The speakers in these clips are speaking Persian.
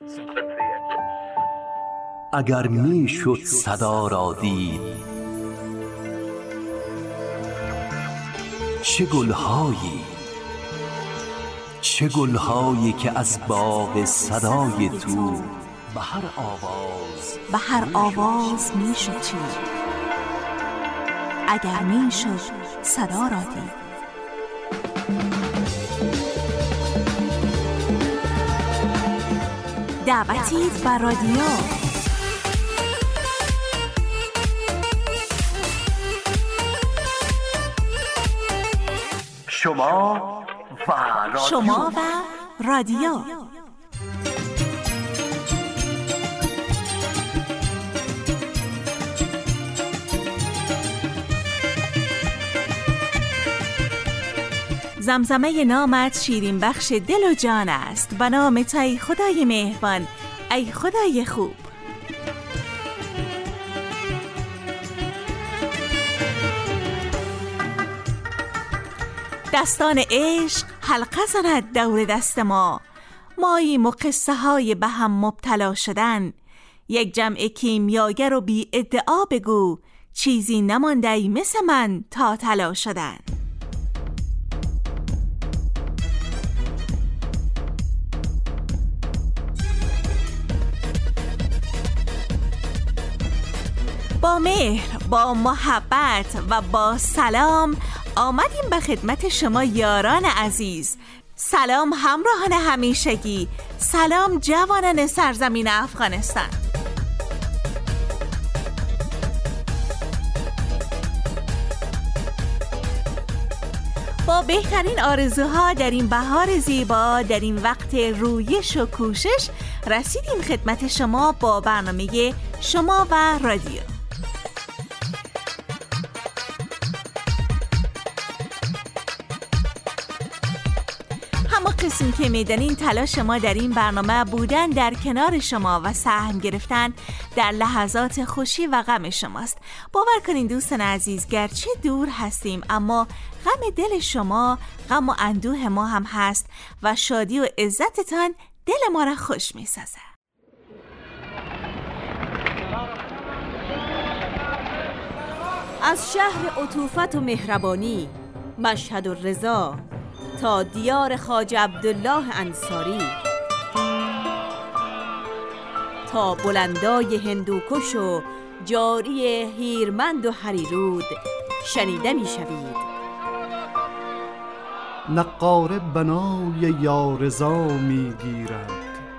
اگر می شد صدا را دید، چه گلهایی که از باغ صدای تو به هر آواز می شد چید. اگر می شد صدا را دید. دعوتی بر رادیو. شما و رادیو. زمزمه نامت شیرین بخش دل و جان است. به نام تو ای خدای مهربان، ای خدای خوب. دستان عشق حلقه زند دور دست ما، ماییم و قصه های به هم مبتلا شدن. یک جمع کیمیاگر و بی ادعا بگو، چیزی نمانده ای مثل من تا طلا شدن. با مهر، با محبت و با سلام آمدیم به خدمت شما یاران عزیز. سلام همراهان همیشگی، سلام جوانان سرزمین افغانستان. با بهترین آرزوها در این بهار زیبا، در این وقت رویش و کوشش، رسیدیم خدمت شما با برنامه شما و رادیو. اما قسمی که میدانین تلاش ما در این برنامه بودن در کنار شما و سهم گرفتن در لحظات خوشی و غم شماست. باور کنین دوستان عزیز، گرچه دور هستیم اما غم دل شما غم و اندوه ما هم هست و شادی و عزتتان دل ما را خوش میسازه. از شهر عطوفت و مهربانی، مشهد و رضا، تا دیار خواجه عبدالله انصاری، تا بلندای هندوکش و جاری هیرمند و هریرود، شنیده می شوید. نقاره بنای یارضا می گیرد،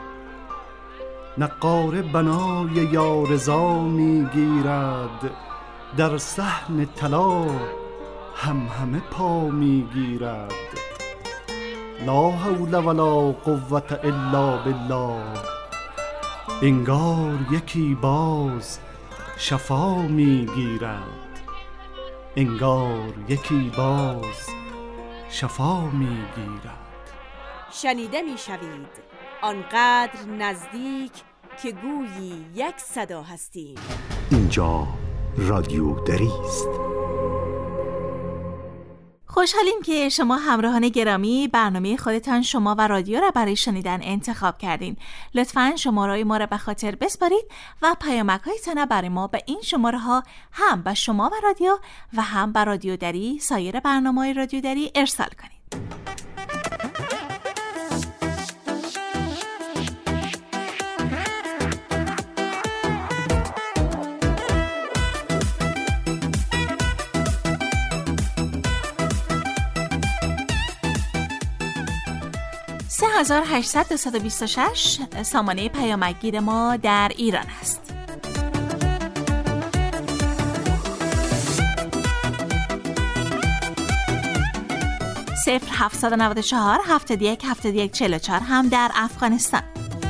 نقاره بنای یارضا می گیرد، در صحن طلا همه پا می گیرد. لا حول ولا قوة الا بالله، انگار یکی باز شفا می گیرد، انگار یکی باز شفا می گیرد. شنیده می شوید، آنقدر نزدیک که گویی یک صدا هستیم. اینجا رادیو دری است. خوشحالیم که شما همراهان گرامی برنامه خودتان شما و رادیو را برای شنیدن انتخاب کردین. لطفاً شماره‌های ما را به خاطر بسپارید و پیامک‌هایتان را برای ما به این شماره‌ها هم به شما و رادیو و هم به رادیو دری سایر برنامه‌های رادیو دری ارسال کنید. 3826 سامانه پیامک‌گیر ما در ایران است. صفر 794 71 71 44 هم در افغانستان.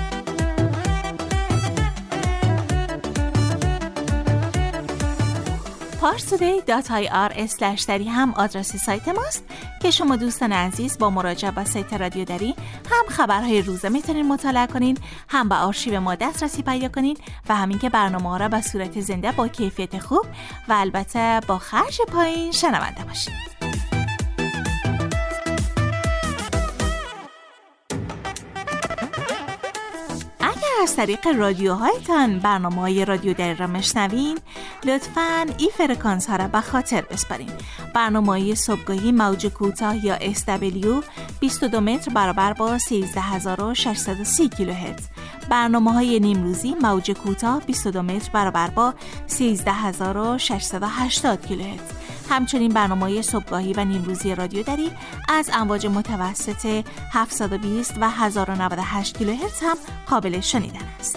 parstoday.ir/dari هم آدرس سایت ماست که شما دوستان عزیز با مراجعه به سایت رادیو دری هم خبرهای روزه میتونین مطالعه کنین، هم به آرشیو ما دسترسی پیدا کنین و همین که برنامه‌ها را به صورت زنده با کیفیت خوب و البته با خرج پایین شنونده باشین. از طریق رادیوهایتان برنامه‌های رادیو دری را میشنوین، لطفاً این فرکانس ها را به خاطر بسپارین. برنامه‌های صبحگاهی موج کوتاه یا SW 22 متر برابر با 13630 کیلوهرتز. برنامه‌های نیمروزی موج کوتاه 22 متر برابر با 13680 کیلوهرتز. همچنین برنامه‌های صبحگاهی و نیمروزی رادیو دری از امواج متوسط 720 و 1098 کیلوهرتز هم قابل شنیدن است.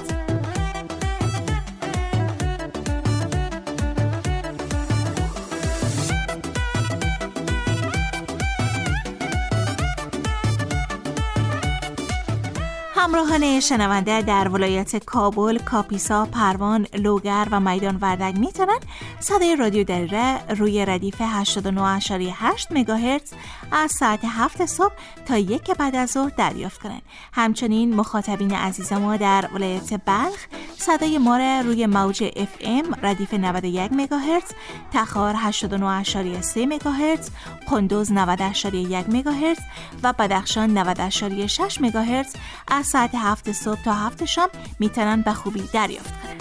همراهان شنونده در ولایت کابل، کاپیسا، پروان، لوگر و میدان وردک میتونن صدای رادیو دری را روی ردیف 89.8 مگاهرتز از ساعت 7 صبح تا 1 بعد از ظهر دریافت کنند. همچنین مخاطبین عزیز ما در ولایت بلخ صدای ما را روی موج FM ردیف 91 مگاهرتز، تخار 89.3 مگاهرتز، قندوز 90.1 مگاهرتز و بدخشان 90.6 مگاهرتز از ساعت 7 صبح تا 7 شام میتونن به خوبی دریافت کنن.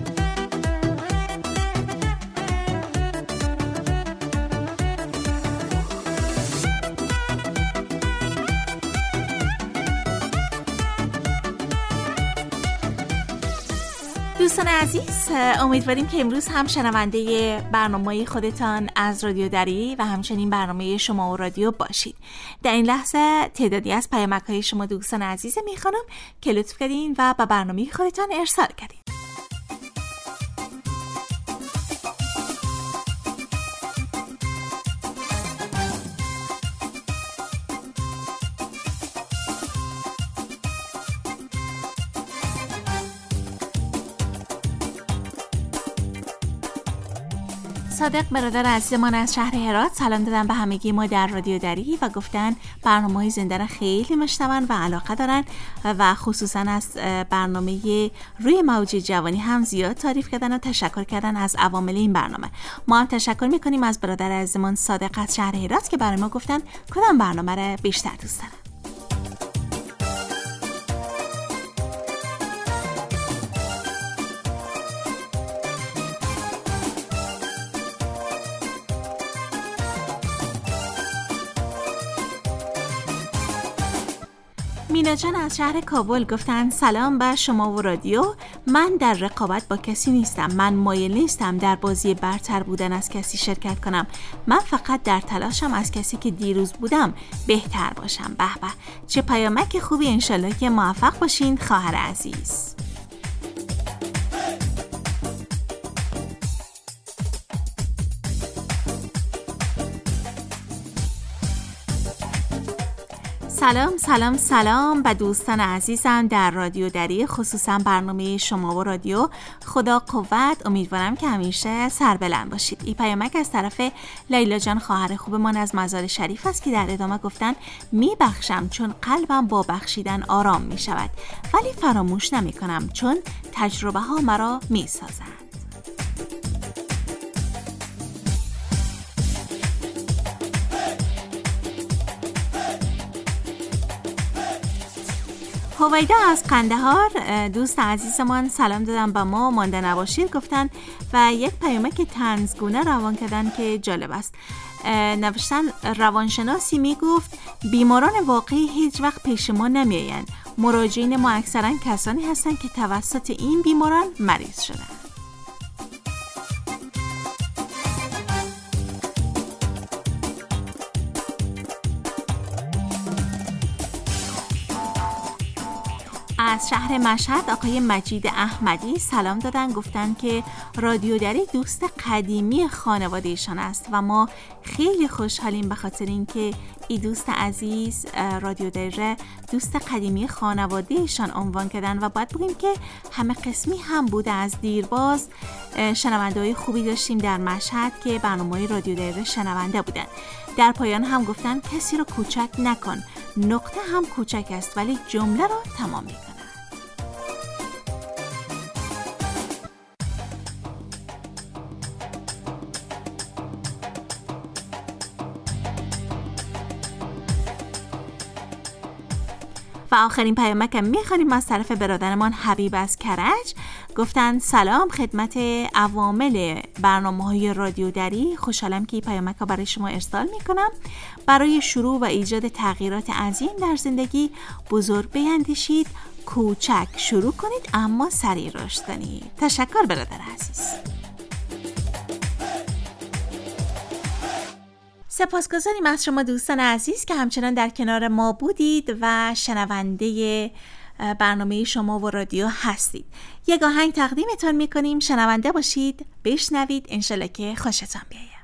دوستان عزیز، امیدواریم که امروز هم شنونده برنامه خودتان از رادیو دری و همچنین برنامه شما و رادیو باشید. در این لحظه تعدادی از پیامک‌های شما دوستان عزیز میخوانم که لطف کردین و به برنامه خودتان ارسال کردین. صادق برادر عزیزمان از شهر هرات سلام دادن به همگی ما در رادیو دری و گفتن برنامه‌های زنده را خیلی میشنون و علاقه دارن و خصوصا از برنامه روی موج جوانی هم زیاد تعریف کردن و تشکر کردن از عوامل این برنامه. ما هم تشکر میکنیم از برادر عزیزمان صادق از شهر هرات که برای ما گفتن کدام برنامه را بیشتر دوست دارن. مینا جان از شهر کابل گفتن سلام به شما و رادیو. من در رقابت با کسی نیستم. من مایل نیستم در بازی برتر بودن از کسی شرکت کنم. من فقط در تلاشم از کسی که دیروز بودم بهتر باشم. به به، چه پیامک خوبی. انشالله که موفق باشین خواهر عزیز. سلام سلام سلام به دوستان عزیزم در رادیو دری، خصوصا برنامه شما و رادیو. خدا قوت، امیدوارم که همیشه سربلند باشید. این پیامک از طرف لیلا جان خواهر خوبمان از مزار شریف است که در ادامه گفتن میبخشم چون قلبم با بخشیدن آرام میشود، ولی فراموش نمی کنم چون تجربه ها مرا میسازند. هویدا از قندهار دوست عزیزمان سلام دادن به ما، مانده نباشید گفتن و یک پیامک طنزگونه روان کردن که جالب است. نوشتن روانشناسی میگفت بیماران واقعی هیچ وقت پیش ما نمیآیند. مراجعین ما اکثرا کسانی هستند که توسط این بیماران مریض شدند. از شهر مشهد آقای مجید احمدی سلام دادن، گفتن که رادیو دری دوست قدیمی خانوادهشان است و ما خیلی خوشحالیم به خاطر اینکه این دوست عزیز رادیو دری دوست قدیمی خانوادهشان عنوان کردن و باید بگیم که همه قسمی هم بوده. از دیرباز شنونده‌های خوبی داشتیم در مشهد که برنامه‌های رادیو دری شنونده بودن. در پایان هم گفتن کسی رو کوچک نکن، نقطه هم کوچک است ولی جمله رو تمام می‌کند. و آخرین پیامکم میخوانیم از طرف برادرمان حبیب از کرج. گفتن سلام خدمت عوامل برنامه‌های رادیو دری، خوشحالم که این پیامک ها برای شما ارسال میکنم. برای شروع و ایجاد تغییرات عظیم در زندگی بزرگ بیندیشید، کوچک شروع کنید اما سریع رشد کنید. تشکر برادر عزیز. سپاسگزاریم از شما دوستان عزیز که همچنان در کنار ما بودید و شنونده برنامه شما و رادیو هستید. یک آهنگ تقدیمتون میکنیم، شنونده باشید، بشنوید، انشالله که خوشتون بیاید.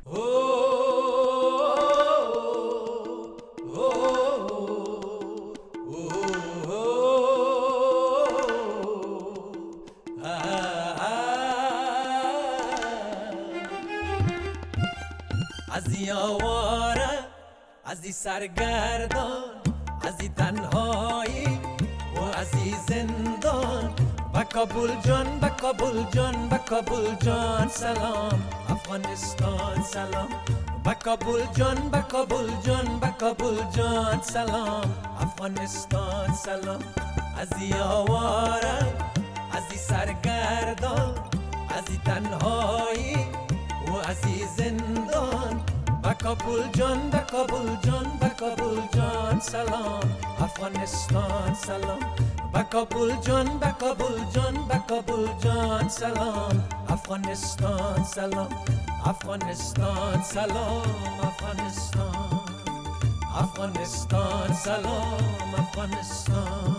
از یاواره، از این سرگردان، از این تنهایی و از این زندان، با کابل جان، با کابل جان، با کابل جان سلام افغانستان سلام، با کابل جان، با کابل جان، با کابل جان سلام افغانستان سلام. از یاواره، از این سرگردان، از این تنهایی و از این زندان، با کابل جان، با کابل جان، با کابل جان سلام افغانستان سلام، با کابل جان، با کابل جان، با کابل جان سلام افغانستان سلام، افغانستان سلام، افغانستان، افغانستان سلام افغانستان.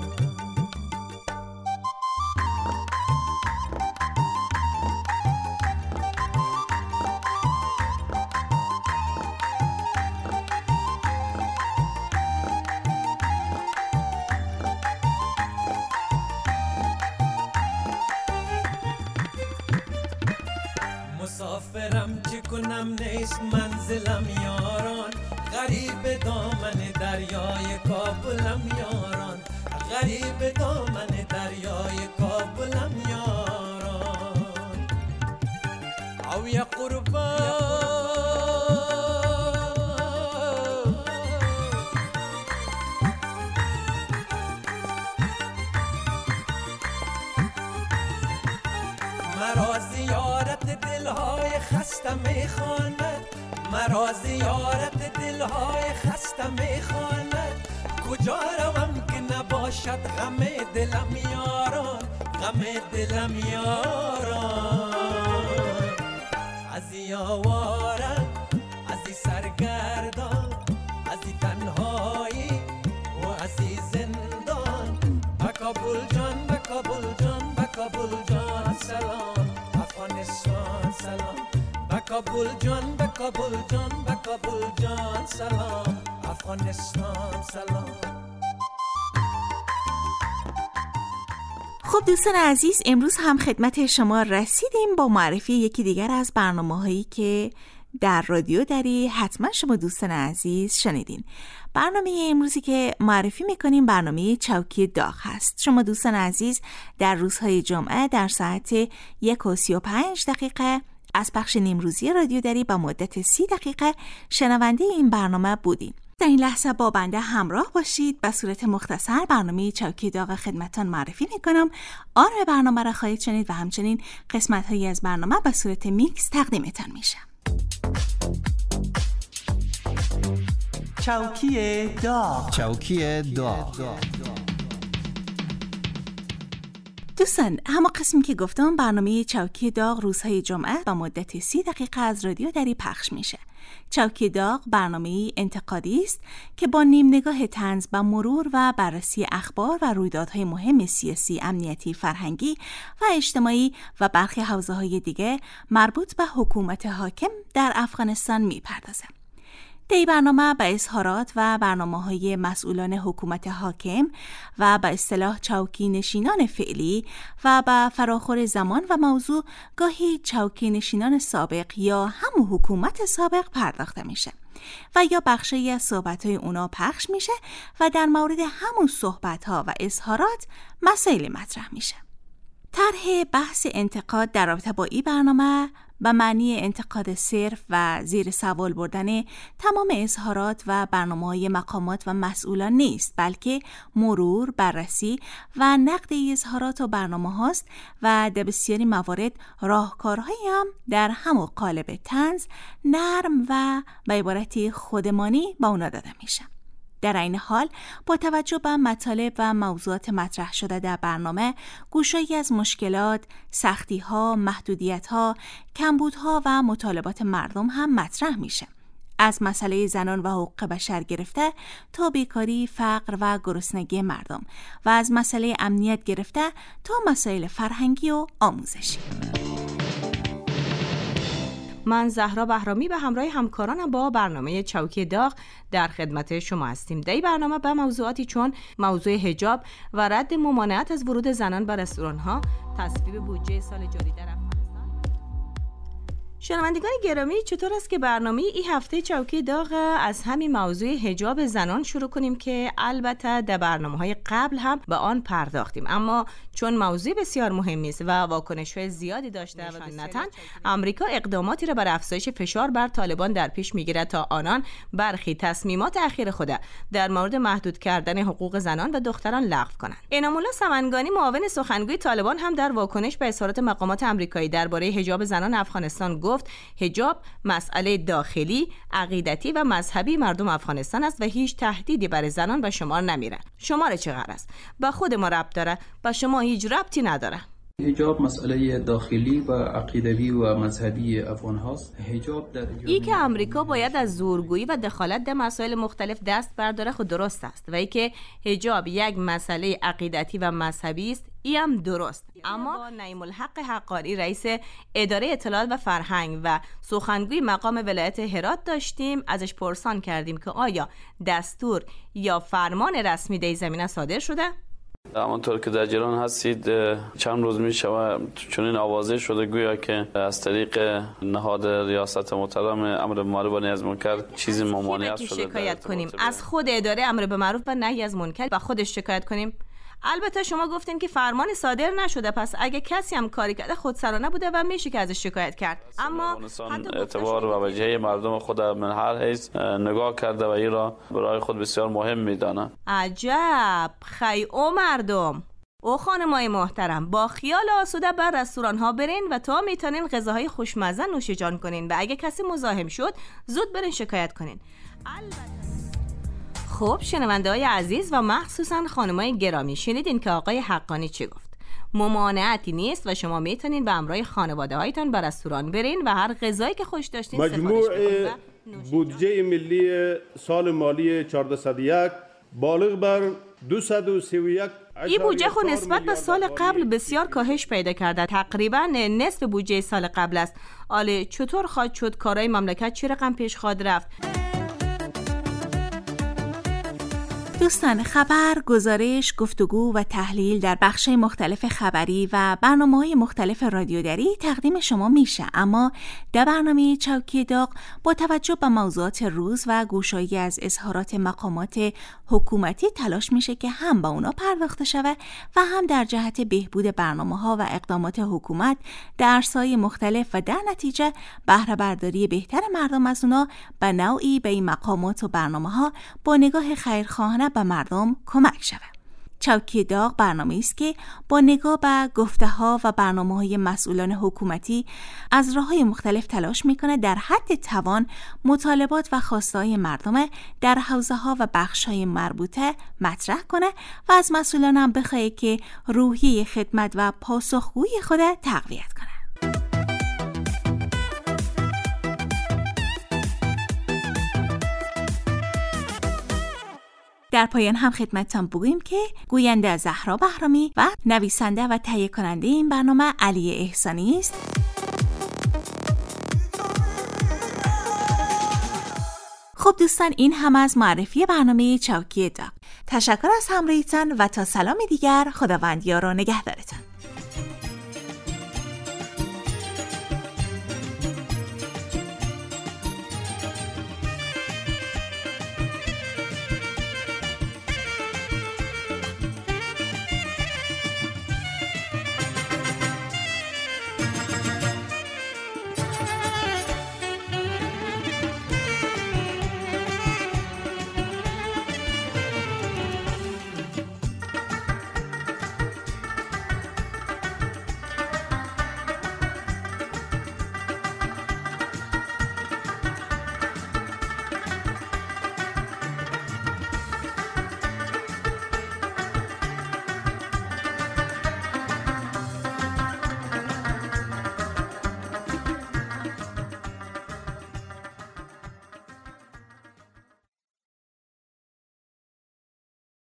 مسافرم چه کنم نیست منزلم یاران، غریب دامن دریای کابلم یاران، غریب دامن دریای کابلم یاران. او یا قربان مرا زیارت دلهای خسته میخواند، مرا زیارت دلهای خسته میخواند، کجا روم که نباشد غم دلم یاران، غم دلم یاران. از یاواره، از این سرگردان، از این تنهایی و از این زندان، با کابل جان، با کابل جان، با کابل جان سلام افغانستان سلام، با کابل جان، با کابل جان، با کابل جان سلام افغانستان سلام. خب دوستان عزیز، امروز هم خدمت شما رسیدیم با معرفی یکی دیگر از برنامه‌هایی که در رادیو دری حتما شما دوستان عزیز شنیدین. برنامه امروزی که معرفی میکنیم برنامه چوکی داغ هست. شما دوستان عزیز در روزهای جمعه در ساعت 1:35 از پخش نیمروزی رادیو دری با مدت 30 دقیقه شنونده این برنامه بودین. در این لحظه با بنده همراه باشید. به صورت مختصر برنامه چوکی داغ خدمتتان معرفی میکنم. آن برنامه را خواهید شنید و همچنین قسمت هایی از برنامه به صورت میکس تقدیمتان میشه. چوکی داغ. چوکی داغ. دوستان، همه قسمی که گفتم برنامه چوکی داغ روزهای جمعه با مدت 30 دقیقه از رادیو دری پخش میشه. چوکی داغ برنامه انتقادی است که با نیم نگاه طنز و مرور و بررسی اخبار و رویدادهای مهم سیاسی، امنیتی، فرهنگی و اجتماعی و برخی حوزه‌های دیگه مربوط به حکومت حاکم در افغانستان میپردازه. دی برنامه به اظهارات و برنامه‌های مسئولان حکومت حاکم و به اصطلاح چوکی نشینان فعلی و به فراخور زمان و موضوع گاهی چوکی نشینان سابق یا همون حکومت سابق پرداخته میشه و یا بخشی از صحبت‌های اونا پخش میشه و در مورد همون صحبت‌ها و اظهارات مسائل مطرح میشه. طرح بحث انتقاد در رابطه با این برنامه به معنی انتقاد صرف و زیر سوال بردن تمام اظهارات و برنامه‌های مقامات و مسئولان نیست، بلکه مرور، بررسی و نقد اظهارات و برنامه هاست و در بسیاری موارد راهکارهایی هم در همون قالب طنز، نرم و به عبارتی خودمانی با اونا داده میشه. در این حال با توجه به مطالب و موضوعات مطرح شده در برنامه، گوشه‌ای از مشکلات، سختی‌ها، محدودیت‌ها، کمبودها و مطالبات مردم هم مطرح میشه. از مسئله زنان و حقوق بشر گرفته تا بیکاری، فقر و گرسنگی مردم و از مسئله امنیت گرفته تا مسائل فرهنگی و آموزشی. من زهرا بهرامی به همراه همکارانم با برنامه چوکی داغ در خدمت شما هستیم. در این برنامه به موضوعاتی چون موضوع حجاب و رد ممانعت از ورود زنان به رستوران‌ها، تصویب بودجه سال جاری در افغانستان. شنوندگان گرامی، چطور است که برنامه این هفته چوکی داغ از همین موضوع حجاب زنان شروع کنیم که البته در برنامه‌های قبل هم به آن پرداختیم، اما چون موضوع بسیار مهمی است و واکنش‌های زیادی داشته و نتن امریکا اقداماتی را برای افزایش فشار بر طالبان در پیش می‌گیرد تا آنان برخی تصمیمات اخیر خود در مورد محدود کردن حقوق زنان و دختران لغو کنند. انعام الله سمنگانی، معاون سخنگوی طالبان، هم در واکنش به اظهارات مقامات آمریکایی درباره حجاب زنان افغانستان گفت حجاب مسئله داخلی، عقیدتی و مذهبی مردم افغانستان است و هیچ تهدیدی برای زنان به شمار نمیره. شماره چقدر است؟ به خود ما ربط داره، به شما هیچ ربطی نداره. حجاب مسئله داخلی و عقیدوی و مذهبی افغان هاست. حجاب در ای که امریکا باید از زورگویی و دخالت در مسائل مختلف دست برداره خود درست است و ای که حجاب یک مسئله عقیدتی و مذهبی است ای هم درست. اما نعیم الحق حقاری، رئیس اداره اطلاعات و فرهنگ و سخنگوی مقام ولایت هرات داشتیم، ازش پرسان کردیم که آیا دستور یا فرمان رسمی در زمینه صادر شده؟ همانطور که در جریان هستید، چند روز می شود چنین آوازه شده گویا که از طریق نهاد ریاست محترم امر به معروف و نهی از منکر چیزی ممانعت شده. شکایت کنیم از خود اداره امر به معروف و نهی از منکر و خودش شکایت کنیم؟ البته شما گفتین که فرمان صادر نشده، پس اگه کسی هم کاری کرده خودسرانه بوده و میشه که ازش شکایت کرد. اما اعتبار و وجهه مردم خود من هر حیث نگاه کرده و این را برای خود بسیار مهم میدانه. عجب، خی او مردم، او خانمای محترم، با خیال آسوده بر رستوران ها برین و تا میتونین غذاهای خوشمزه نوش جان کنین و اگه کسی مزاحم شد زود برین شکایت کنین. خب شنونده‌های عزیز و مخصوصا خانمای گرامی، شنیدین که آقای حقانی چی گفت؟ ممانعتی نیست و شما میتونین به همراه خانواده هایتان به رستوران برین و هر غذایی که خوش داشتین مجموع بودجه ملی سال مالی 1401 بالغ بر 231. این بودجه خود نسبت به سال قبل بسیار کاهش پیدا کرده، تقریبا نصف بودجه سال قبل است. آله چطور خواهد شد؟ کارهای مملکت چه رقم پیش خواهد رفت؟ دوستان، خبر، گزارش، گفتگو و تحلیل در بخش‌های مختلف خبری و برنامه‌های مختلف رادیودری تقدیم شما میشه، اما در برنامه چوکی داغ با توجه به موضوعات روز و گوشایی از اظهارات مقامات حکومتی تلاش میشه که هم با اونا پرداخته شود و هم در جهت بهبود برنامه‌ها و اقدامات حکومت در عرصه‌های مختلف و در نتیجه بهره برداری بهتر مردم از اونا به نوعی به این مقامات و برنامه‌ها با نگاه خیرخواهانه به مردم کمک شود. چوکی داغ برنامه‌ای است که با نگاه به گفته‌ها و برنامه‌های مسئولان حکومتی از راه‌های مختلف تلاش می‌کنه در حد توان مطالبات و خواسته‌های مردم در حوزه‌ها و بخش‌های مربوطه مطرح کنه و از مسئولان هم بخواه که روحیه خدمت و پاسخگویی خود تقویت کنه. در پایان هم خدمتتان بگوییم که گوینده زهرا بهرامی و نویسنده و تهیه کننده این برنامه علی احسانی است. خب دوستان، این هم از معرفی برنامه چوکی داغ. تشکر از همراهیتان و تا سلام دیگر، خداوند یار و نگهدارتان.